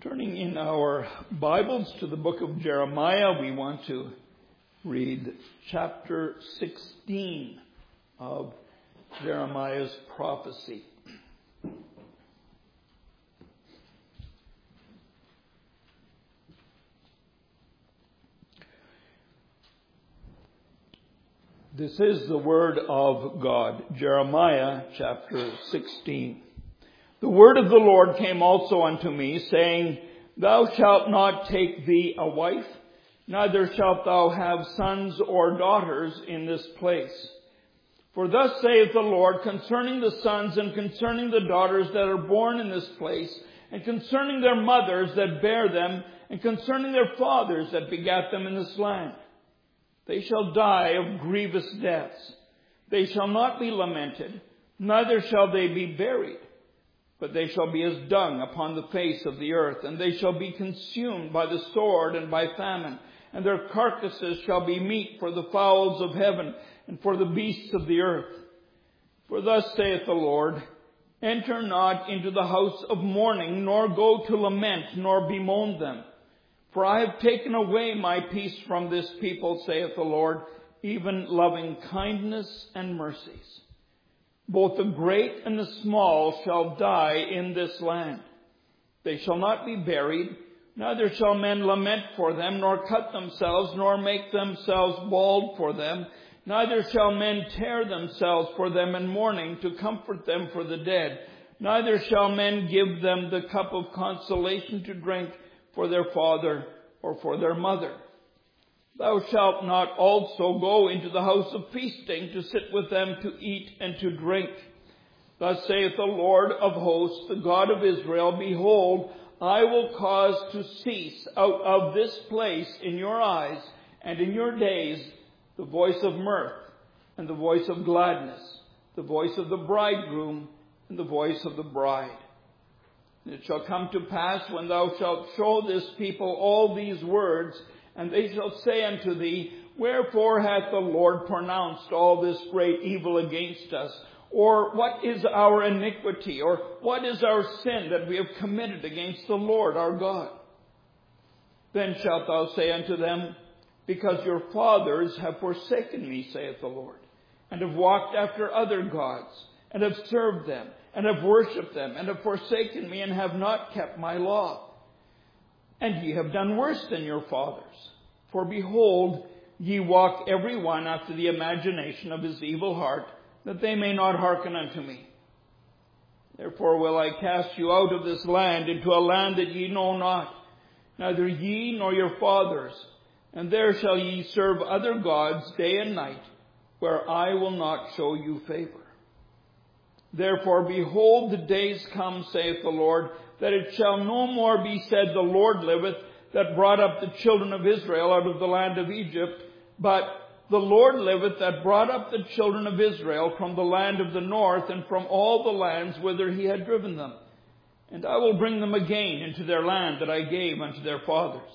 Turning in our Bibles to the book of Jeremiah, we want to read chapter 16 of Jeremiah's prophecy. This is the word of God, Jeremiah chapter 16. The word of the Lord came also unto me, saying, Thou shalt not take thee a wife, neither shalt thou have sons or daughters in this place. For thus saith the Lord concerning the sons and concerning the daughters that are born in this place, and concerning their mothers that bare them, and concerning their fathers that begat them in this land. They shall die of grievous deaths. They shall not be lamented, neither shall they be buried. But they shall be as dung upon the face of the earth, and they shall be consumed by the sword and by famine, and their carcasses shall be meat for the fowls of heaven and for the beasts of the earth. For thus saith the Lord, Enter not into the house of mourning, nor go to lament, nor bemoan them. For I have taken away my peace from this people, saith the Lord, even loving kindness and mercies. Both the great and the small shall die in this land. They shall not be buried, neither shall men lament for them, nor cut themselves, nor make themselves bald for them. Neither shall men tear themselves for them in mourning to comfort them for the dead. Neither shall men give them the cup of consolation to drink for their father or for their mother. Thou shalt not also go into the house of feasting to sit with them to eat and to drink. Thus saith the Lord of hosts, the God of Israel, Behold, I will cause to cease out of this place in your eyes and in your days the voice of mirth and the voice of gladness, the voice of the bridegroom and the voice of the bride. And it shall come to pass when thou shalt show this people all these words, and they shall say unto thee, Wherefore hath the Lord pronounced all this great evil against us? Or what is our iniquity? Or what is our sin that we have committed against the Lord our God? Then shalt thou say unto them, Because your fathers have forsaken me, saith the Lord, and have walked after other gods, and have served them, and have worshipped them, and have forsaken me, and have not kept my law. And ye have done worse than your fathers. For behold, ye walk every one after the imagination of his evil heart, that they may not hearken unto me. Therefore will I cast you out of this land into a land that ye know not, neither ye nor your fathers. And there shall ye serve other gods day and night, where I will not show you favor. Therefore, behold, the days come, saith the Lord, that it shall no more be said, The Lord liveth, that brought up the children of Israel out of the land of Egypt, but the Lord liveth, that brought up the children of Israel from the land of the north, and from all the lands whither he had driven them. And I will bring them again into their land that I gave unto their fathers.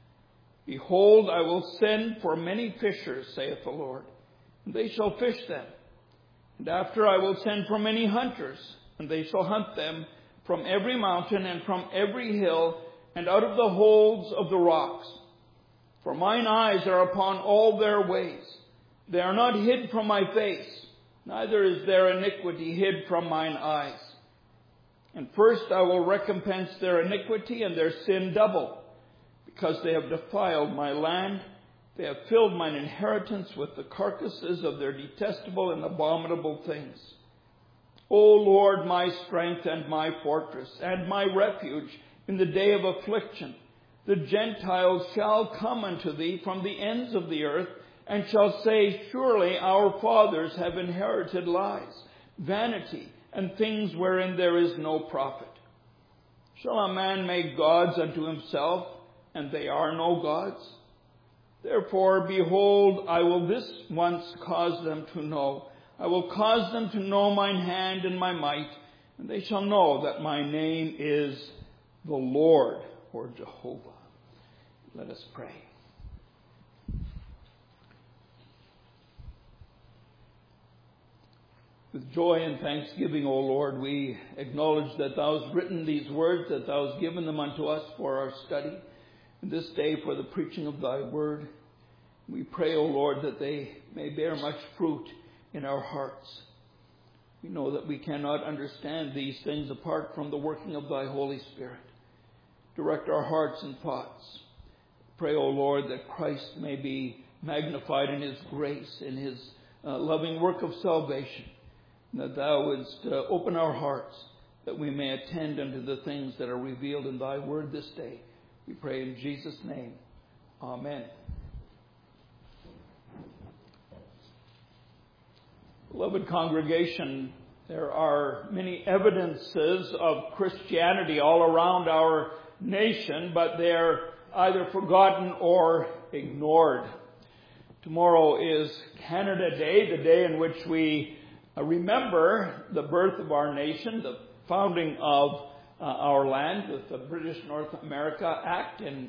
Behold, I will send for many fishers, saith the Lord, and they shall fish them. And after I will send for many hunters, and they shall hunt them from every mountain and from every hill, and out of the holes of the rocks. For mine eyes are upon all their ways. They are not hid from my face, neither is their iniquity hid from mine eyes. And first I will recompense their iniquity and their sin double, because they have defiled my land. They have filled mine inheritance with the carcasses of their detestable and abominable things. O Lord, my strength and my fortress, and my refuge in the day of affliction, the Gentiles shall come unto thee from the ends of the earth, and shall say, Surely our fathers have inherited lies, vanity, and things wherein there is no profit. Shall a man make gods unto himself, and they are no gods? Therefore, behold, I will this once cause them to know. I will cause them to know mine hand and my might, and they shall know that my name is the Lord, or Jehovah. Let us pray. With joy and thanksgiving, O Lord, we acknowledge that Thou hast written these words, that Thou hast given them unto us for our study, and this day for the preaching of Thy word. We pray, O Lord, that they may bear much fruit in our hearts. We know that we cannot understand these things apart from the working of Thy Holy Spirit. Direct our hearts and thoughts. Pray, O Lord, that Christ may be magnified in His grace, in His loving work of salvation, and that Thou wouldst open our hearts that we may attend unto the things that are revealed in Thy word this day. We pray in Jesus' name. Amen. Beloved congregation, there are many evidences of Christianity all around our nation, but they're either forgotten or ignored. Tomorrow is Canada Day, the day in which we remember the birth of our nation, the founding of our land with the British North America Act in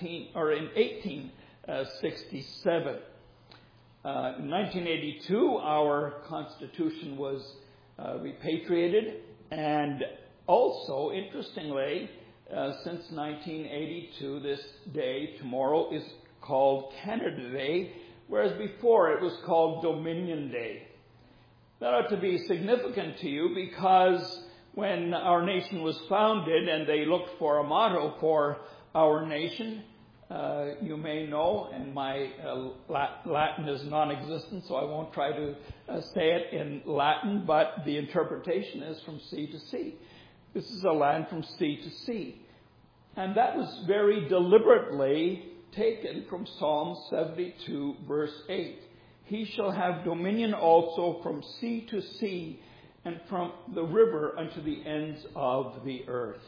1867. In 1982, our Constitution was repatriated, and also, interestingly, since 1982, this day, tomorrow, is called Canada Day, whereas before it was called Dominion Day. That ought to be significant to you because when our nation was founded and they looked for a motto for our nation, you may know, and my Latin is non-existent, so I won't try to say it in Latin, but the interpretation is from sea to sea. This is a land from sea to sea. And that was very deliberately taken from Psalm 72, verse 8. He shall have dominion also from sea to sea, and from the river unto the ends of the earth.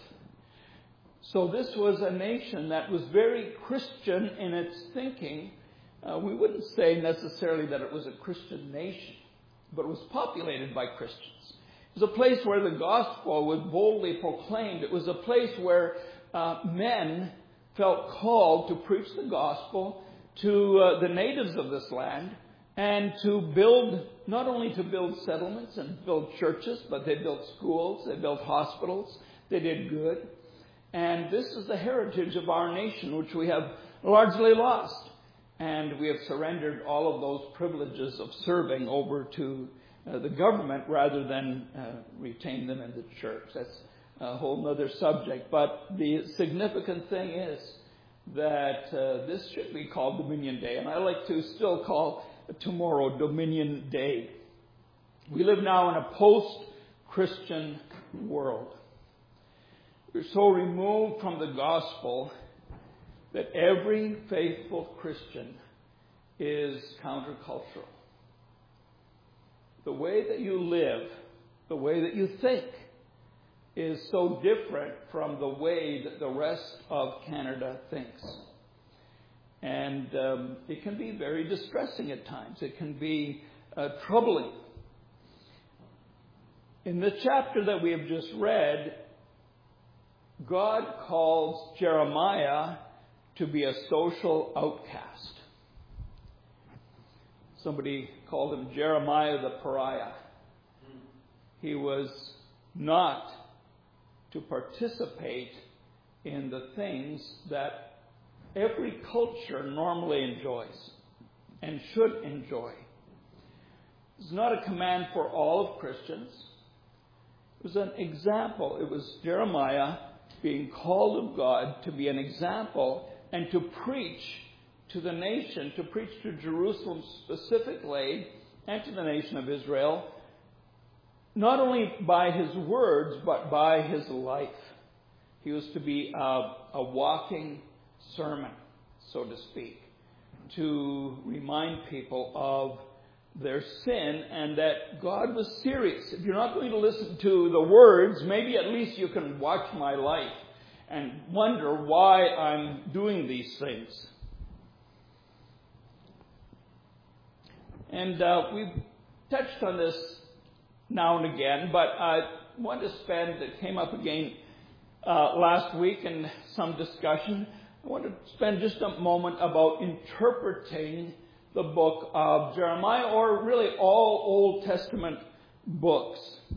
So this was a nation that was very Christian in its thinking. We wouldn't say necessarily that it was a Christian nation, but it was populated by Christians. It was a place where the gospel was boldly proclaimed. It was a place where men felt called to preach the gospel to the natives of this land, and to build, not only to build settlements and build churches, but they built schools, they built hospitals, they did good. And this is the heritage of our nation, which we have largely lost. And we have surrendered all of those privileges of serving over to the government rather than retain them in the church. That's a whole other subject. But the significant thing is that this should be called Dominion Day. And I like to still call tomorrow Dominion Day. We live now in a post-Christian world. We're so removed from the gospel that every faithful Christian is countercultural. The way that you live, the way that you think, is so different from the way that the rest of Canada thinks. And it can be very distressing at times. It can be troubling. In the chapter that we have just read, God calls Jeremiah to be a social outcast. Somebody called him Jeremiah the pariah. He was not to participate in the things that every culture normally enjoys and should enjoy. It's not a command for all of Christians. It was an example. It was Jeremiah being called of God to be an example and to preach to the nation, to preach to Jerusalem specifically and to the nation of Israel, not only by his words, but by his life. He was to be a walking sermon, so to speak, to remind people of their sin and that God was serious. If you're not going to listen to the words, maybe at least you can watch my life and wonder why I'm doing these things. And we've touched on this now and again, but I want to spend, it came up again last week in some discussion, I want to spend just a moment about interpreting the book of Jeremiah, or really all Old Testament books.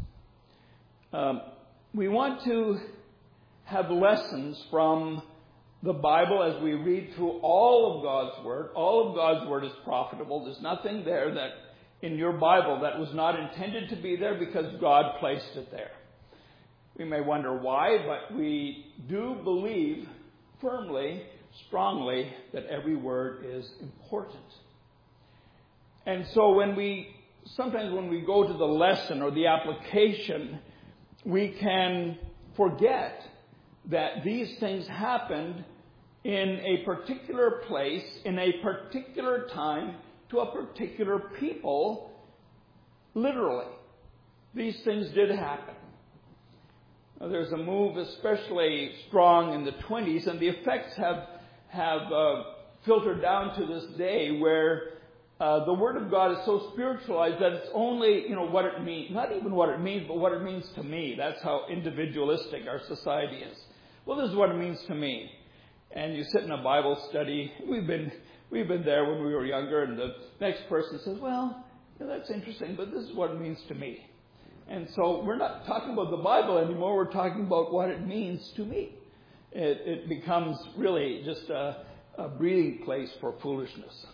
We want to have lessons from the Bible as we read through all of God's Word. All of God's Word is profitable. There's nothing there that in your Bible that was not intended to be there because God placed it there. We may wonder why, but we do believe firmly, strongly, that every word is important. And so sometimes when we go to the lesson or the application, we can forget that these things happened in a particular place, in a particular time, to a particular people, literally. These things did happen. There's a move especially strong in the 20s, and the effects have filtered down to this day where the Word of God is so spiritualized that it's only, what it means. Not even what it means, but what it means to me. That's how individualistic our society is. Well, this is what it means to me. And you sit in a Bible study. We've been there when we were younger, and the next person says, well, that's interesting, but this is what it means to me. And so we're not talking about the Bible anymore. We're talking about what it means to me. It becomes really just a breeding place for foolishness.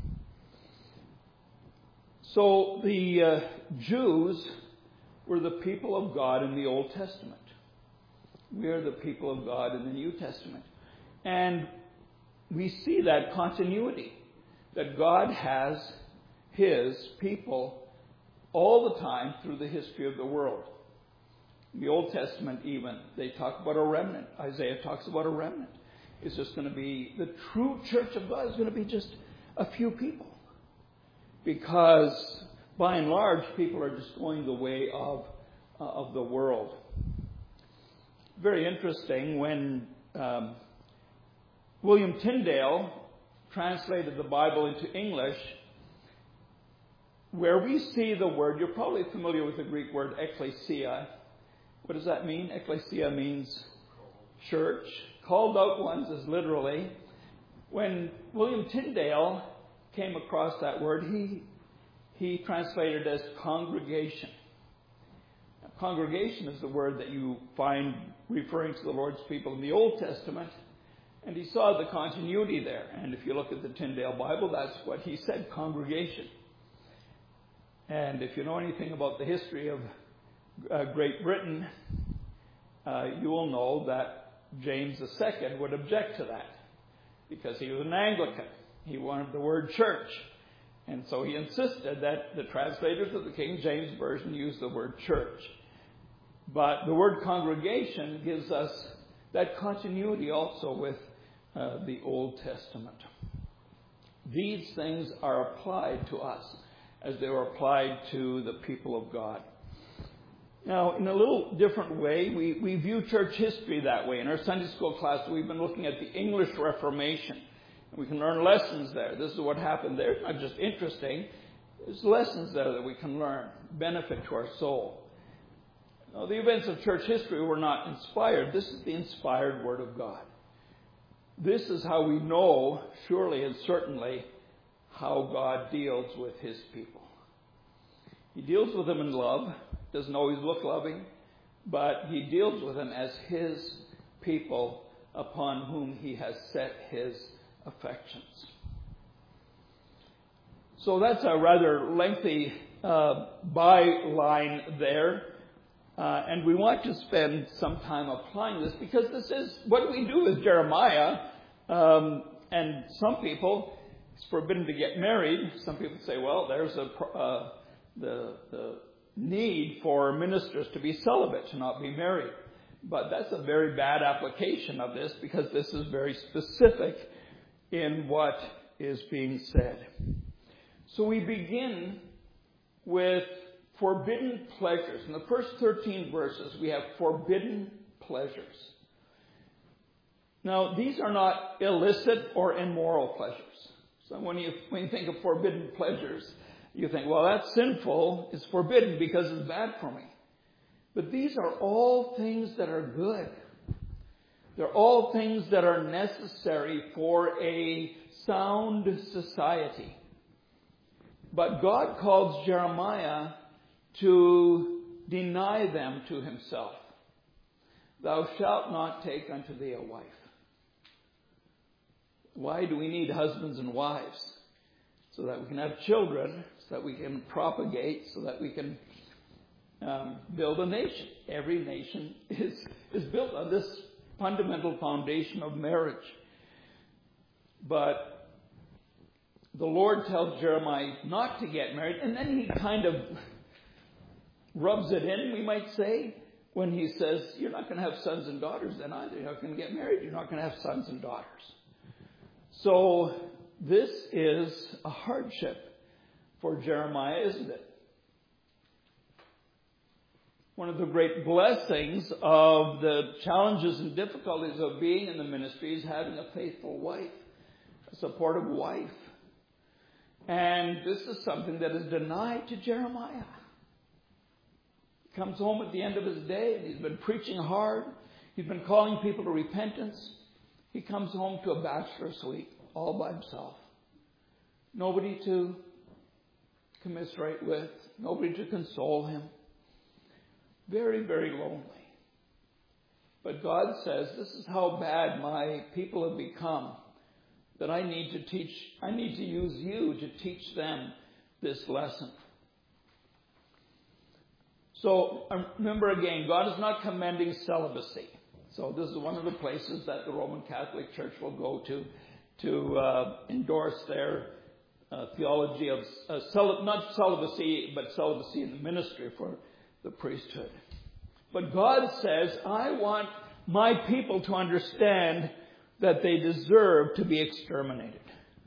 So the Jews were the people of God in the Old Testament. We are the people of God in the New Testament. And we see that continuity, that God has His people all the time through the history of the world. In the Old Testament even, they talk about a remnant. Isaiah talks about a remnant. It's just going to be, the true church of God is going to be just a few people. Because by and large, people are just going the way of the world. Very interesting when William Tyndale translated the Bible into English, where we see the word, you're probably familiar with the Greek word ekklesia. What does that mean? Ekklesia means church. Called out ones is literally. When William Tyndale came across that word, he translated it as congregation. Now, congregation is the word that you find referring to the Lord's people in the Old Testament. And he saw the continuity there. And if you look at the Tyndale Bible, that's what he said, congregation. And if you know anything about the history of Great Britain, you will know that James II would object to that because he was an Anglican. He wanted the word church. And so he insisted that the translators of the King James Version use the word church. But the word congregation gives us that continuity also with the Old Testament. These things are applied to us as they were applied to the people of God. Now, in a little different way, we view church history that way. In our Sunday school class, we've been looking at the English Reformation. And we can learn lessons there. This is what happened there. It's not just interesting. There's lessons there that we can learn, benefit to our soul. Now, the events of church history were not inspired. This is the inspired Word of God. This is how we know, surely and certainly, how God deals with His people. He deals with them in love. Doesn't always look loving, but He deals with them as His people upon whom He has set His affections. So that's a rather lengthy byline there. And we want to spend some time applying this because this is what we do with Jeremiah. And some people, it's forbidden to get married. Some people say, well, there's the need for ministers to be celibate, to not be married. But that's a very bad application of this because this is very specific in what is being said. So we begin with forbidden pleasures. In the first 13 verses, we have forbidden pleasures. Now, these are not illicit or immoral pleasures. So when you think of forbidden pleasures, you think, well, that's sinful. It's forbidden because it's bad for me. But these are all things that are good. They're all things that are necessary for a sound society. But God calls Jeremiah to deny them to himself. Thou shalt not take unto thee a wife. Why do we need husbands and wives? So that we can have children, so that we can propagate, so that we can build a nation. Every nation is built on this fundamental foundation of marriage. But the Lord tells Jeremiah not to get married, and then he kind of rubs it in, we might say, when he says, you're not going to have sons and daughters then either. You're not going to get married. You're not going to have sons and daughters. So this is a hardship for Jeremiah, isn't it? One of the great blessings of the challenges and difficulties of being in the ministry is having a faithful wife, a supportive wife. And this is something that is denied to Jeremiah. He comes home at the end of his day and he's been preaching hard. He's been calling people to repentance. He comes home to a bachelor suite all by himself. Nobody to commiserate with. Nobody to console him. Very, very lonely. But God says, this is how bad my people have become, that I need to use you to teach them this lesson. So remember again, God is not commending celibacy. So this is one of the places that the Roman Catholic Church will go to endorse their theology of not celibacy, but celibacy in the ministry for the priesthood. But God says, I want my people to understand that they deserve to be exterminated.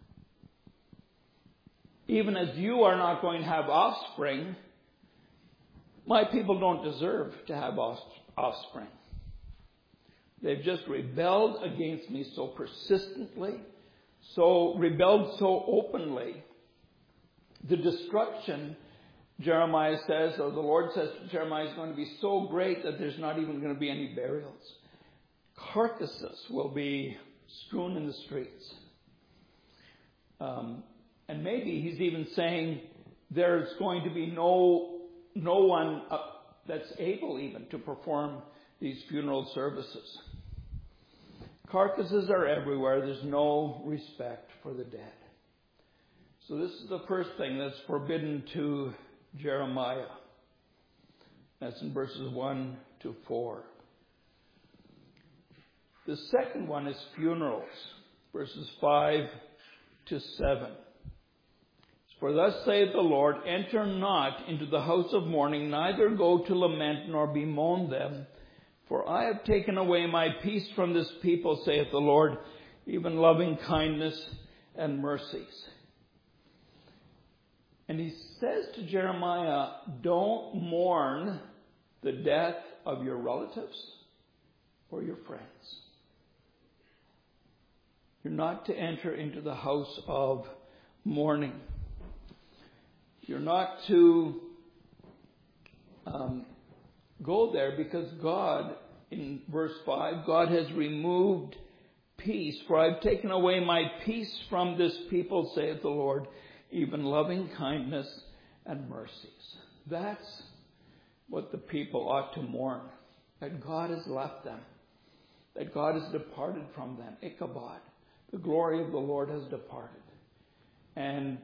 Even as you are not going to have offspring, my people don't deserve to have offspring. They've just rebelled against me so persistently, rebelled so openly. The destruction, Jeremiah says, or the Lord says to Jeremiah, is going to be so great that there's not even going to be any burials. Carcasses will be strewn in the streets. And maybe he's even saying there's going to be no one that's able even to perform these funeral services. Carcasses are everywhere. There's no respect for the dead. So this is the first thing that's forbidden to Jeremiah. That's in verses 1 to 4. The second one is funerals, verses 5 to 7. For thus saith the Lord, enter not into the house of mourning, neither go to lament, nor bemoan them. For I have taken away my peace from this people, saith the Lord, even loving kindness and mercies. And he says to Jeremiah, don't mourn the death of your relatives or your friends. You're not to enter into the house of mourning. You're not to go there because God, in verse 5, God has removed peace. For I've taken away my peace from this people, saith the Lord, even loving kindness and mercies. That's what the people ought to mourn. That God has left them. That God has departed from them. Ichabod. The glory of the Lord has departed. And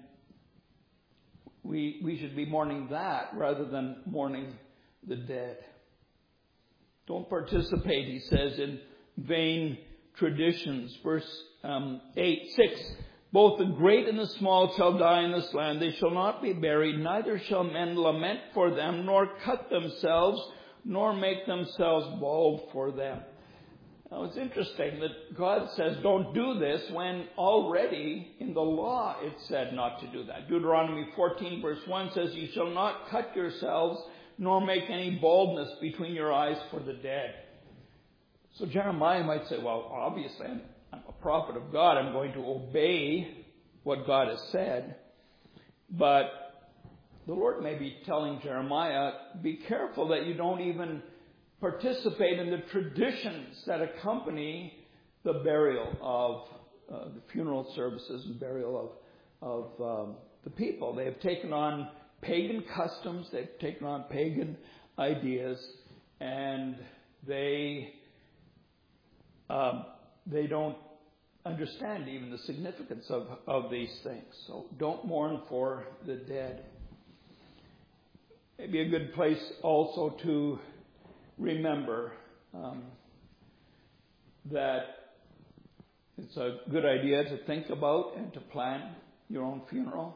we should be mourning that rather than mourning the dead. Don't participate, he says, in vain traditions. Verse 6. Both the great and the small shall die in this land. They shall not be buried, neither shall men lament for them, nor cut themselves, nor make themselves bald for them. Now it's interesting that God says don't do this when already in the law it said not to do that. Deuteronomy 14 verse 1 says, you shall not cut yourselves, nor make any baldness between your eyes for the dead. So Jeremiah might say, well, obviously I'm a prophet of God. I'm going to obey what God has said. But the Lord may be telling Jeremiah, be careful that you don't even participate in the traditions that accompany the burial of the funeral services and burial of the people. They have taken on pagan customs. They've taken on pagan ideas, and they don't understand even the significance of these things. So don't mourn for the dead. Maybe a good place also to remember that it's a good idea to think about and to plan your own funeral.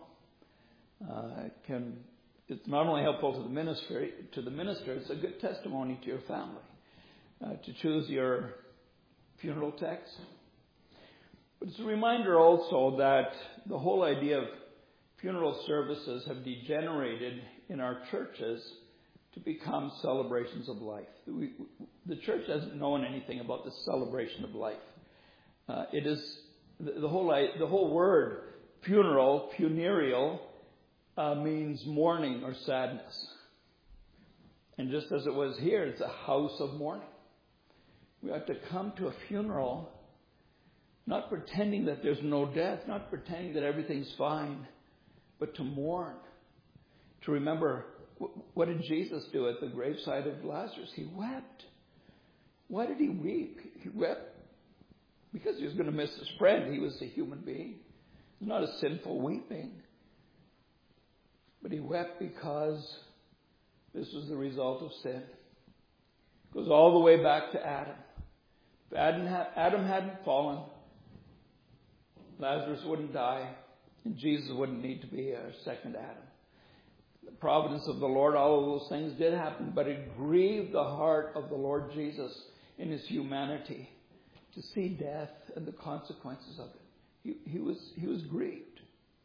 It's not only helpful to the minister, it's a good testimony to your family to choose your funeral text. But it's a reminder also that the whole idea of funeral services have degenerated in our churches to become celebrations of life. The church hasn't known anything about the celebration of life. It is the whole word funeral, funereal, means mourning or sadness. And just as it was here, it's a house of mourning. We have to come to a funeral not pretending that there's no death, not pretending that everything's fine, but to mourn, to remember, what did Jesus do at the graveside of Lazarus? He wept. Why did he weep? He wept because he was going to miss his friend. He was a human being. It was not a sinful weeping. But he wept because this was the result of sin. It goes all the way back to Adam. If Adam hadn't fallen, Lazarus wouldn't die, and Jesus wouldn't need to be a second Adam. The providence of the Lord, all of those things did happen, but it grieved the heart of the Lord Jesus in his humanity to see death and the consequences of it. He was grieved.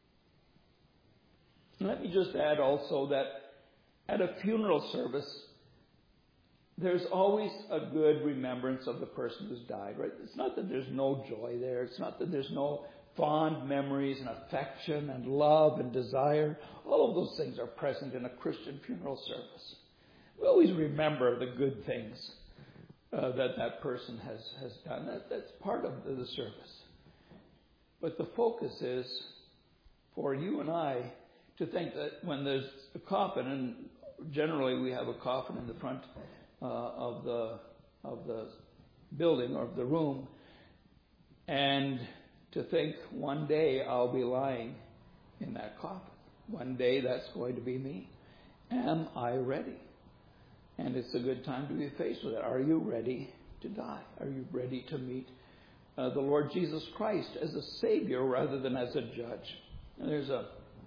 And let me just add also that at a funeral service, there's always a good remembrance of the person who's died, right? It's not that there's no joy there. It's not that there's no fond memories and affection and love and desire. All of those things are present in a Christian funeral service. We always remember the good things that person has done. That's part of the service. But the focus is for you and I to think that when there's a coffin, and generally we have a coffin in the front of the building or of the room, and to think one day I'll be lying in that coffin. One day that's going to be me. Am I ready? And it's a good time to be faced with it. Are you ready to die? Are you ready to meet the Lord Jesus Christ as a Savior rather than as a judge? And there's a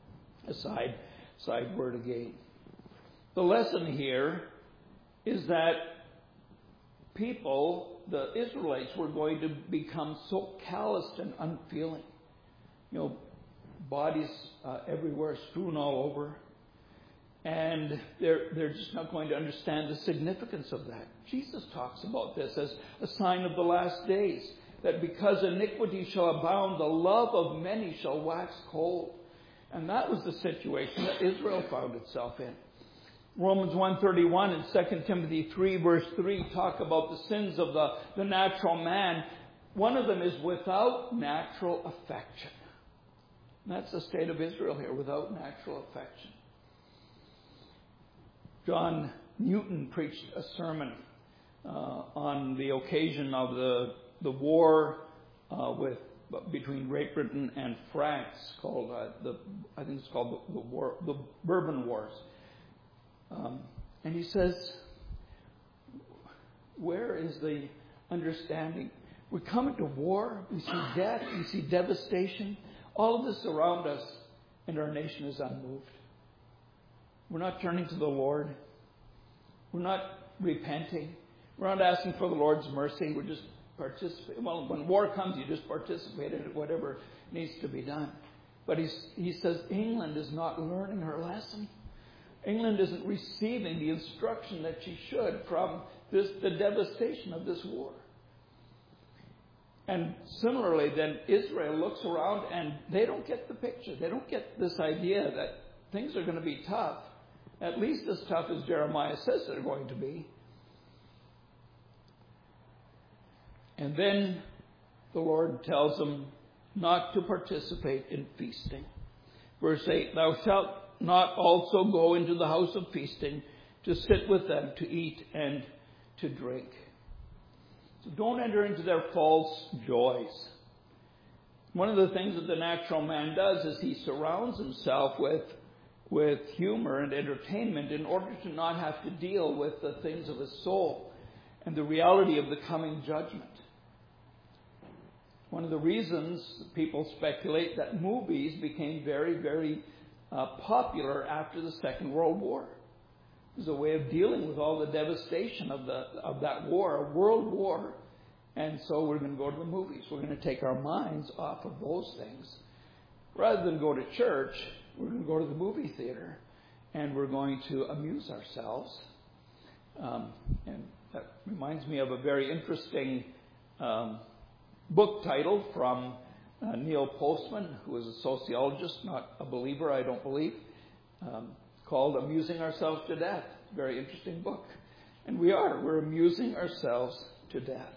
side word again. The lesson here is that people, the Israelites, were going to become so calloused and unfeeling. Bodies everywhere, strewn all over. And they're just not going to understand the significance of that. Jesus talks about this as a sign of the last days, that because iniquity shall abound, the love of many shall wax cold. And that was the situation that Israel found itself in. Romans 1:31 and 2 Timothy 3 verse 3 talk about the sins of the natural man. One of them is without natural affection. And that's the state of Israel here, without natural affection. John Newton preached a sermon on the occasion of the war between Great Britain and France, called I think it's called the Bourbon Wars. And he says, where is the understanding? We come into war, we see death, we see devastation. All of this around us, and our nation is unmoved. We're not turning to the Lord. We're not repenting. We're not asking for the Lord's mercy. We're just participating. Well, when war comes, you just participate in it, whatever needs to be done. But he says England is not learning her lesson. England isn't receiving the instruction that she should from the devastation of this war. And similarly, then Israel looks around and they don't get the picture. They don't get this idea that things are going to be tough, at least as tough as Jeremiah says they're going to be. And then the Lord tells them not to participate in feasting. Verse 8, thou shalt not also go into the house of feasting to sit with them, to eat and to drink. So don't enter into their false joys. One of the things that the natural man does is he surrounds himself with humor and entertainment in order to not have to deal with the things of his soul and the reality of the coming judgment. One of the reasons people speculate that movies became very, very popular after the Second World War. It was a way of dealing with all the devastation of that war, a world war. And so we're going to go to the movies. We're going to take our minds off of those things. Rather than go to church, we're going to go to the movie theater and we're going to amuse ourselves. And that reminds me of a very interesting book title from Neil Postman, who was a sociologist, not a believer, I don't believe, called Amusing Ourselves to Death. Very interesting book. And we're amusing ourselves to death.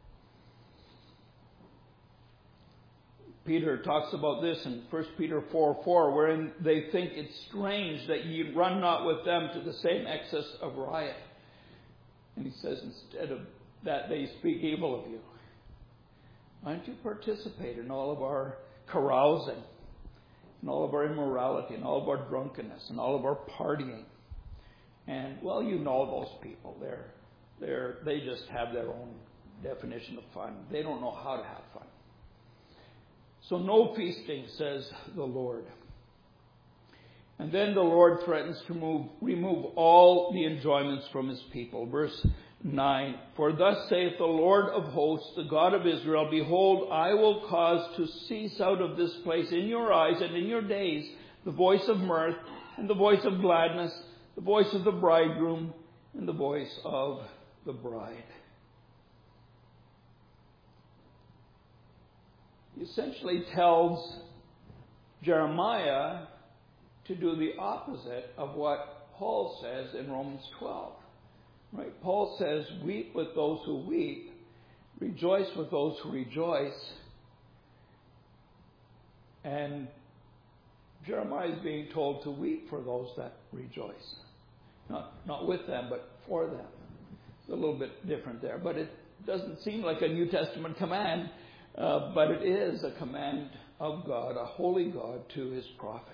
Peter talks about this in 1 Peter 4:4, wherein they think it strange that ye run not with them to the same excess of riot. And he says, instead of that, they speak evil of you. Why don't you participate in all of our carousing, in all of our immorality, in all of our drunkenness, and all of our partying? And, well, you know those people. They just have their own definition of fun. They don't know how to have fun. So no feasting, says the Lord. And then the Lord threatens to remove all the enjoyments from his people. Verse 9, for thus saith the Lord of hosts, the God of Israel, behold, I will cause to cease out of this place in your eyes and in your days the voice of mirth and the voice of gladness, the voice of the bridegroom and the voice of the bride. He essentially tells Jeremiah to do the opposite of what Paul says in Romans 12. Right? Paul says, weep with those who weep, rejoice with those who rejoice. And Jeremiah is being told to weep for those that rejoice. Not with them, but for them. It's a little bit different there. But it doesn't seem like a New Testament command, but it is a command of God, a holy God, to his prophet.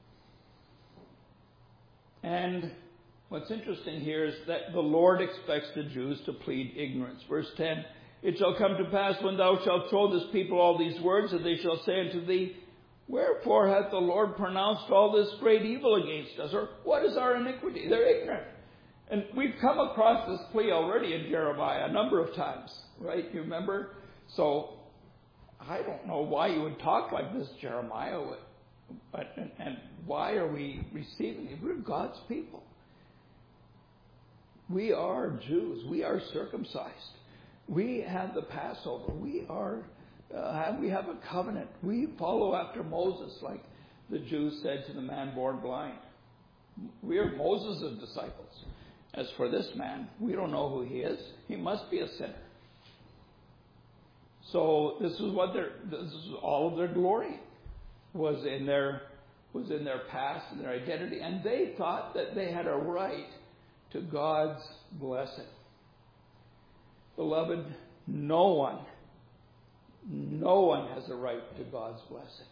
And what's interesting here is that the Lord expects the Jews to plead ignorance. Verse 10, it shall come to pass when thou shalt show this people all these words, that they shall say unto thee, wherefore hath the Lord pronounced all this great evil against us? Or what is our iniquity? They're ignorant. And we've come across this plea already in Jeremiah a number of times, right? You remember? So I don't know why you would talk like this, Jeremiah, and why are we receiving it? We're God's people. We are Jews. We are circumcised. We have the Passover. We have a covenant. We follow after Moses, like the Jews said to the man born blind. We are Moses' disciples. As for this man, we don't know who he is. He must be a sinner. So this is all of their glory was in their past and their identity, and they thought that they had a right to God's blessing. Beloved, no one has a right to God's blessing.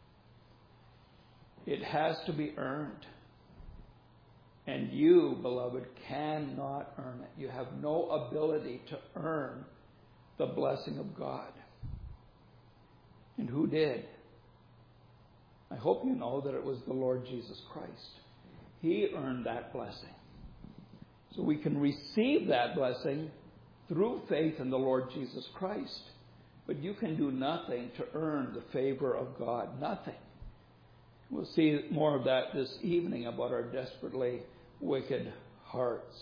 It has to be earned. And you, beloved, cannot earn it. You have no ability to earn the blessing of God. And who did? I hope you know that it was the Lord Jesus Christ. He earned that blessing. So we can receive that blessing through faith in the Lord Jesus Christ. But you can do nothing to earn the favor of God. Nothing. We'll see more of that this evening about our desperately wicked hearts.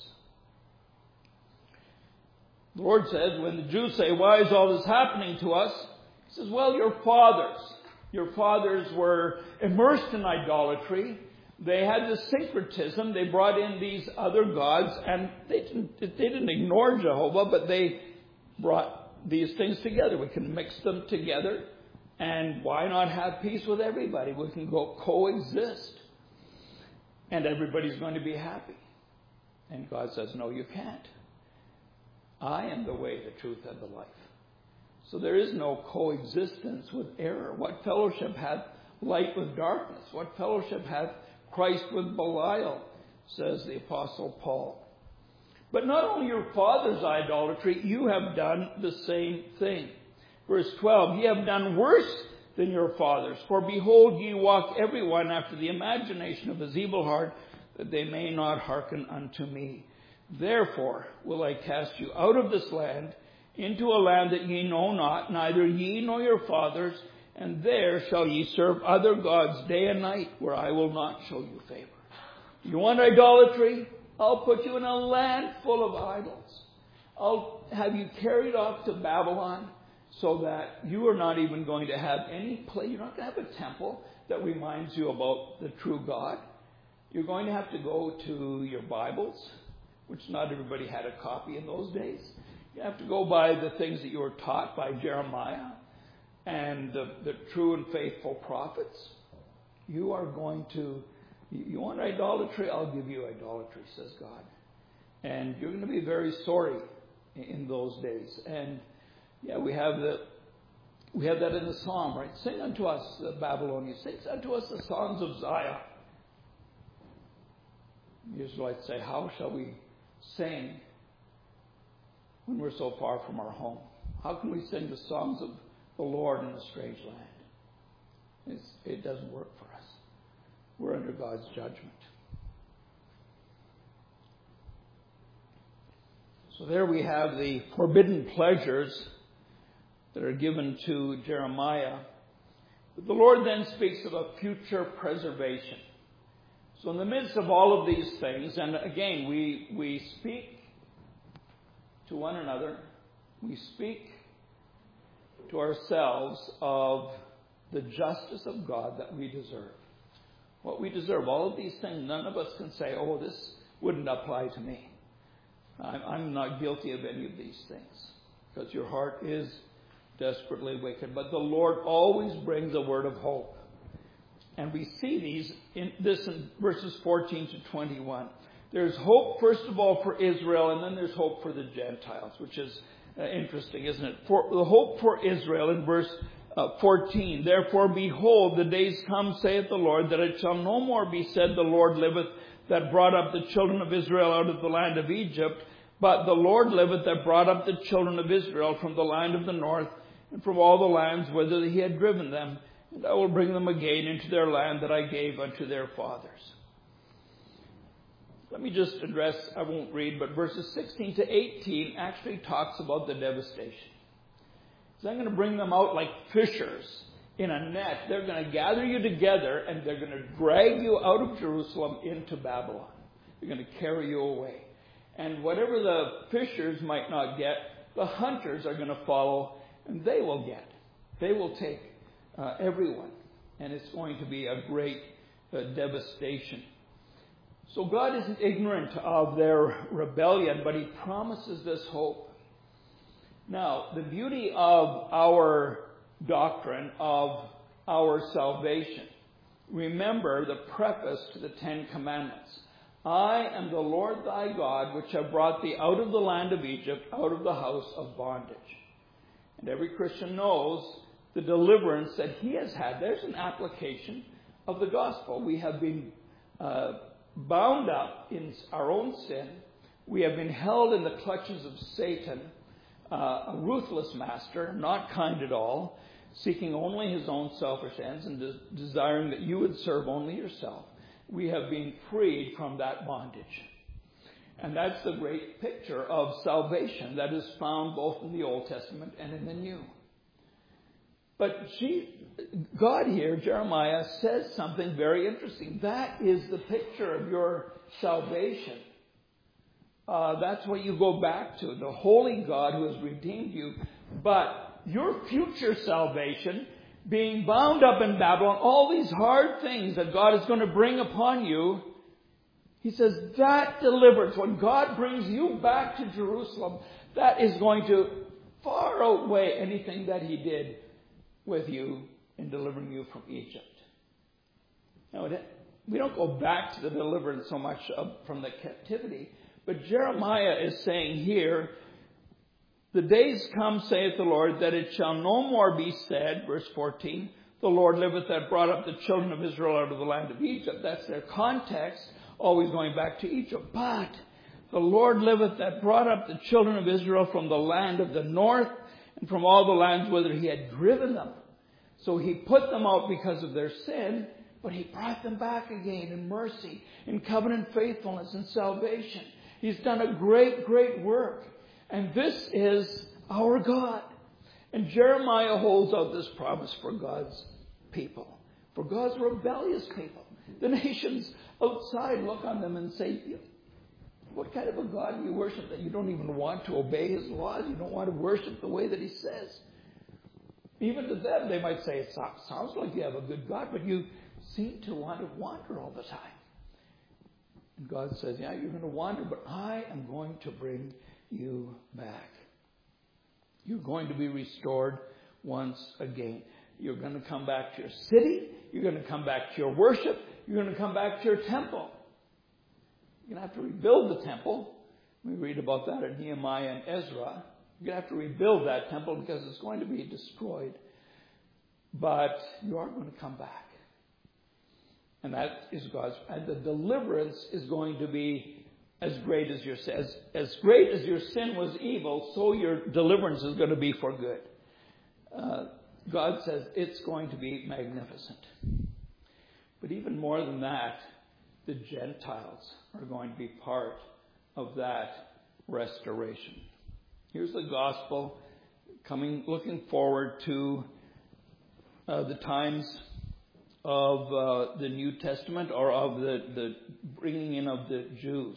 The Lord says, when the Jews say, why is all this happening to us? He says, well, your fathers were immersed in idolatry. They had this syncretism. They brought in these other gods, and they didn't ignore Jehovah, but they brought these things together. We can mix them together. And why not have peace with everybody? We can go coexist. and everybody's going to be happy. And God says, no, you can't. I am the way, the truth, and the life. So there is no coexistence with error. What fellowship hath light with darkness? What fellowship hath Christ with Belial? Says the Apostle Paul. But not only your father's idolatry, you have done the same thing. Verse 12, ye have done worse than your fathers. For behold, ye walk every one after the imagination of his evil heart, that they may not hearken unto me. Therefore will I cast you out of this land, into a land that ye know not, neither ye nor your fathers, and there shall ye serve other gods day and night, where I will not show you favor. You want idolatry? I'll put you in a land full of idols. I'll have you carried off to Babylon, so that you are not even going to have any place. You're not going to have a temple that reminds you about the true God. You're going to have to go to your Bibles, which not everybody had a copy in those days. You have to go by the things that you were taught by Jeremiah and the true and faithful prophets. You are going to, you want idolatry? I'll give you idolatry, says God. And you're going to be very sorry in those days. And yeah, we have that in the psalm, right? Sing unto us, the Babylonians. Sing unto us the songs of Zion. The Israelites say, how shall we sing when we're so far from our home? How can we sing the songs of the Lord in a strange land? It doesn't work for us. We're under God's judgment. So there we have the forbidden pleasures that are given to Jeremiah. But the Lord then speaks of a future preservation. So in the midst of all of these things, and again, we speak to one another, we speak to ourselves of the justice of God that we deserve. What we deserve, all of these things, none of us can say, oh, this wouldn't apply to me. I'm not guilty of any of these things, because your heart is desperately wicked. But the Lord always brings a word of hope. And we see in verses 14 to 21. There's hope, first of all, for Israel, and then there's hope for the Gentiles, which is interesting, isn't it? For the hope for Israel in verse 14. Therefore, behold, the days come, saith the Lord, that it shall no more be said, the Lord liveth, that brought up the children of Israel out of the land of Egypt. But the Lord liveth, that brought up the children of Israel from the land of the north, and from all the lands whither he had driven them. And I will bring them again into their land that I gave unto their fathers. Let me just address, I won't read, but verses 16 to 18 actually talks about the devastation. So I'm going to bring them out like fishers in a net. They're going to gather you together and they're going to drag you out of Jerusalem into Babylon. They're going to carry you away. And whatever the fishers might not get, the hunters are going to follow and they will get. They will take everyone. And it's going to be a great devastation. So God isn't ignorant of their rebellion, but he promises this hope. Now, the beauty of our doctrine of our salvation. Remember the preface to the Ten Commandments. I am the Lord thy God, which have brought thee out of the land of Egypt, out of the house of bondage. And every Christian knows the deliverance that he has had. There's an application of the gospel. We have been bound up in our own sin. We have been held in the clutches of Satan, a ruthless master, not kind at all, seeking only his own selfish ends and desiring that you would serve only yourself. We have been freed from that bondage. And that's the great picture of salvation that is found both in the Old Testament and in the New. But God here, Jeremiah, says something very interesting. That is the picture of your salvation. That's what you go back to, the holy God who has redeemed you. But your future salvation, being bound up in Babylon, all these hard things that God is going to bring upon you, he says that deliverance, when God brings you back to Jerusalem, that is going to far outweigh anything that he did with you in delivering you from Egypt. Now, we don't go back to the deliverance so much from the captivity. But Jeremiah is saying here, the days come, saith the Lord, that it shall no more be said, verse 14, the Lord liveth that brought up the children of Israel out of the land of Egypt. That's their context, always going back to Egypt. But the Lord liveth that brought up the children of Israel from the land of the north and from all the lands whither he had driven them. So he put them out because of their sin, but he brought them back again in mercy, in covenant faithfulness and salvation. He's done a great, great work. And this is our God. And Jeremiah holds out this promise for God's people, for God's rebellious people. The nations outside look on them and say, what kind of a God do you worship that you don't even want to obey his laws? You don't want to worship the way that he says. Even to them, they might say, it sounds like you have a good God, but you seem to want to wander all the time. And God says, yeah, you're going to wander, but I am going to bring you back. You're going to be restored once again. You're going to come back to your city. You're going to come back to your worship. You're going to come back to your temple. You're going to have to rebuild the temple. We read about that in Nehemiah and Ezra. You're going to have to rebuild that temple because it's going to be destroyed. But you are going to come back. And that is God's. And the deliverance is going to be as great as your sin. As great as your sin was evil, so your deliverance is going to be for good. God says it's going to be magnificent. But even more than that, the Gentiles are going to be part of that restoration. Here's the gospel looking forward to the times of the New Testament, or of the bringing in of the Jews.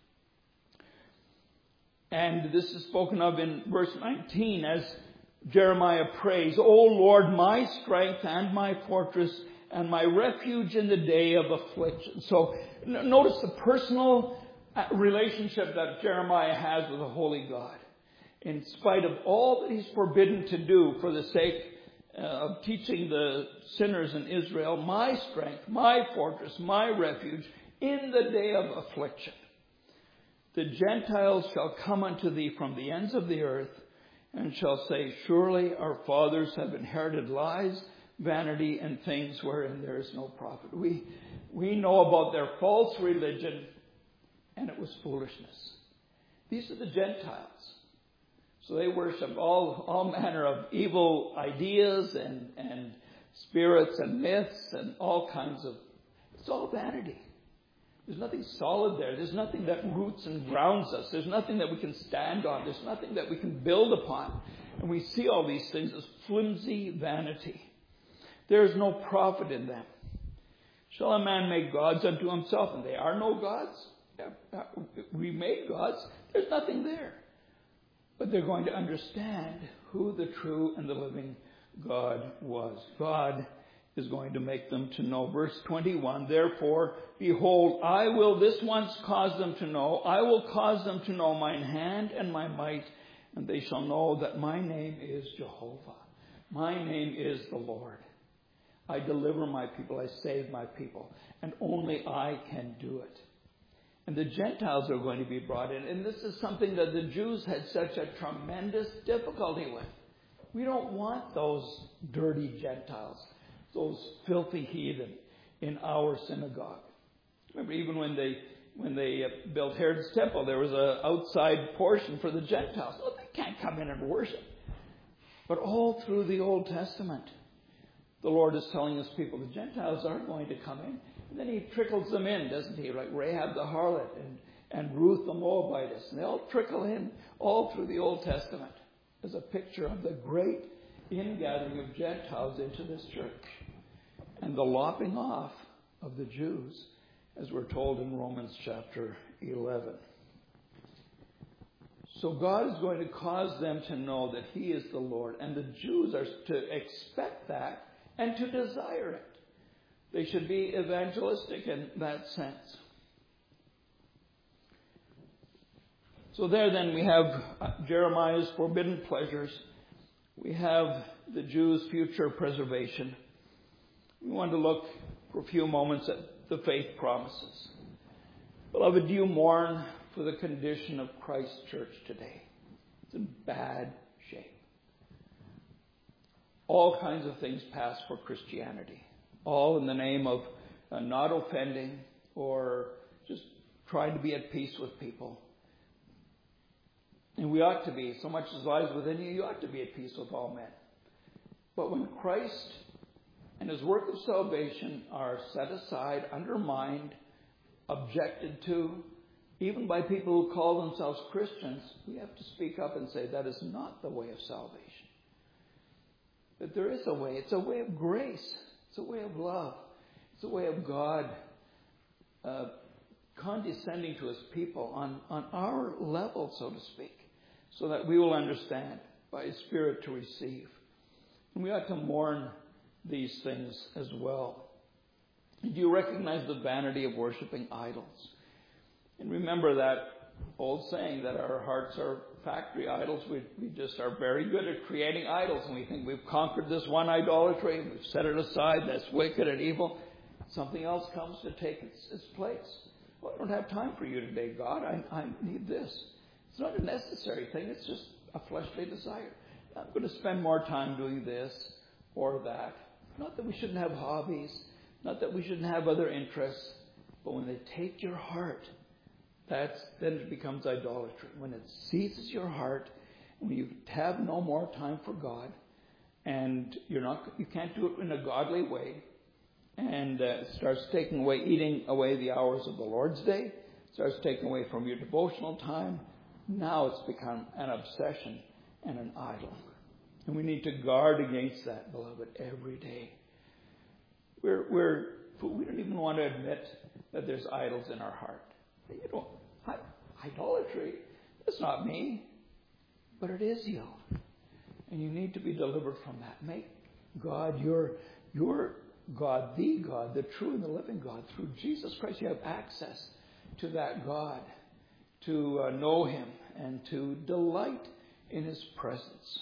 And this is spoken of in verse 19 as Jeremiah prays, O Lord, my strength and my fortress and my refuge in the day of affliction. So notice the personal relationship that Jeremiah has with the Holy God. In spite of all that he's forbidden to do for the sake of teaching the sinners in Israel, my strength, my fortress, my refuge in the day of affliction. The Gentiles shall come unto thee from the ends of the earth, and shall say, surely our fathers have inherited lies, vanity, and things wherein there is no profit. We know about their false religion, and it was foolishness. These are the Gentiles. So they worship all manner of evil ideas and spirits and myths and all kinds of... It's all vanity. There's nothing solid there. There's nothing that roots and grounds us. There's nothing that we can stand on. There's nothing that we can build upon. And we see all these things as flimsy vanity. There is no profit in them. Shall a man make gods unto himself? And they are no gods. We made gods. There's nothing there. But they're going to understand who the true and the living God was. God is going to make them to know. Verse 21, therefore, behold, I will this once cause them to know. I will cause them to know mine hand and my might, and they shall know that my name is Jehovah. My name is the Lord. I deliver my people. I save my people. And only I can do it. And the Gentiles are going to be brought in. And this is something that the Jews had such a tremendous difficulty with. We don't want those dirty Gentiles, those filthy heathen in our synagogue. Remember, even when they built Herod's temple, there was an outside portion for the Gentiles. Well, they can't come in and worship. But all through the Old Testament, the Lord is telling his people, the Gentiles aren't going to come in. And then he trickles them in, doesn't he? Like Rahab the harlot and Ruth the Moabitess. And they all trickle in all through the Old Testament as a picture of the great ingathering of Gentiles into this church. And the lopping off of the Jews, as we're told in Romans chapter 11. So God is going to cause them to know that he is the Lord. And the Jews are to expect that and to desire it. They should be evangelistic in that sense. So there then we have Jeremiah's forbidden pleasures. We have the Jews' future preservation. We want to look for a few moments at the faith promises. Beloved, do you mourn for the condition of Christ's church today? It's in bad shape. All kinds of things pass for Christianity, all in the name of not offending or just trying to be at peace with people. And we ought to be. So much as lies within you, you ought to be at peace with all men. But when Christ and his work of salvation are set aside, undermined, objected to, even by people who call themselves Christians, we have to speak up and say that is not the way of salvation. But there is a way. It's a way of grace. It's a way of love. It's a way of God condescending to his people on our level, so to speak, so that we will understand by his Spirit to receive. And we ought to mourn these things as well. Do you recognize the vanity of worshiping idols? And remember that old saying that our hearts are factory idols. We just are very good at creating idols, and we think we've conquered this one idolatry, and we've set it aside, that's wicked and evil. Something else comes to take its place. Well, I don't have time for you today, God. I need this. It's not a necessary thing. It's just a fleshly desire. I'm going to spend more time doing this or that. Not that we shouldn't have hobbies. Not that we shouldn't have other interests. But when they take your heart, then it becomes idolatry. When it seizes your heart, when you have no more time for God, and you can't do it in a godly way, and it starts eating away the hours of the Lord's day, starts taking away from your devotional time. Now it's become an obsession and an idol. And we need to guard against that, beloved, every day. We don't even want to admit that there's idols in our heart. Idolatry, that's not me. But it is you. And you need to be delivered from that. Make God your God, the true and the living God. Through Jesus Christ, you have access to that God, to know him and to delight in his presence.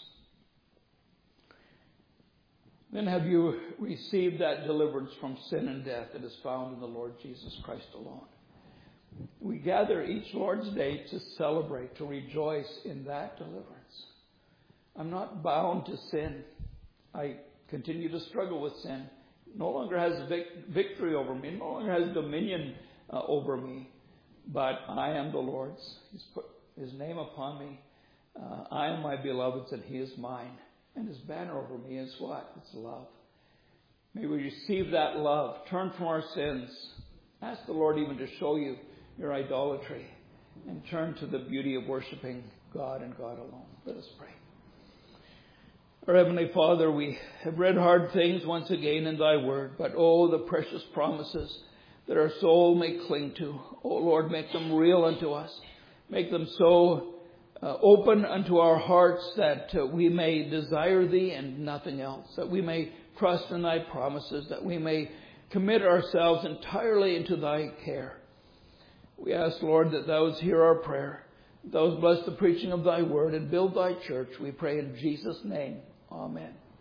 Then have you received that deliverance from sin and death that is found in the Lord Jesus Christ alone? We gather each Lord's Day to celebrate, to rejoice in that deliverance. I'm not bound to sin. I continue to struggle with sin. It no longer has victory over me. It no longer has dominion over me. But I am the Lord's. He's put his name upon me. I am my beloved's and he is mine. And his banner over me is what? It's love. May we receive that love. Turn from our sins. Ask the Lord even to show you your idolatry. And turn to the beauty of worshiping God and God alone. Let us pray. Our Heavenly Father, we have read hard things once again in thy word. But oh, the precious promises that our soul may cling to. Oh Lord, make them real unto us. Make them so open unto our hearts that we may desire thee and nothing else. That we may trust in thy promises. That we may commit ourselves entirely into thy care. We ask, Lord, that thou hear our prayer. Thou bless the preaching of thy word and build thy church. We pray in Jesus' name. Amen.